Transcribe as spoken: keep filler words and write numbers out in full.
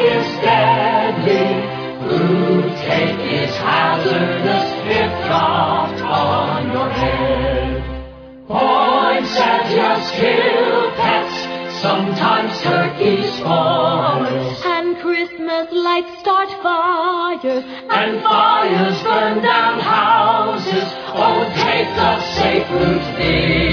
is deadly. Fruitcake is hazardous if dropped on your head. Poinsettias kill pets, sometimes turkey spoils. And Christmas lights start fires. And fires burn down houses. Oh, take the safe route,